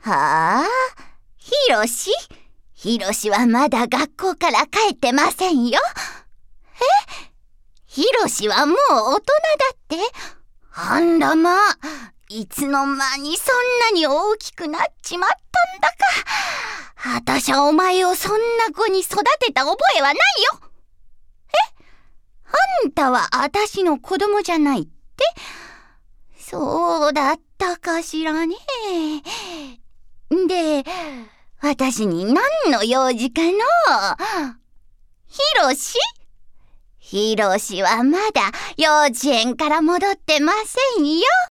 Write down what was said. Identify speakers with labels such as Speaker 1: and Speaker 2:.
Speaker 1: はあ、ひろしはまだ学校から帰ってませんよ。ひろしはもう大人だって。あんだま、いつの間にそんなに大きくなっちまったんだか。あたしゃお前をそんな子に育てた覚えはないよ。あんたはあたしの子供じゃないって？そうだったかしらね。で、私に何の用事かの？ひろしはまだ幼稚園から戻ってませんよ。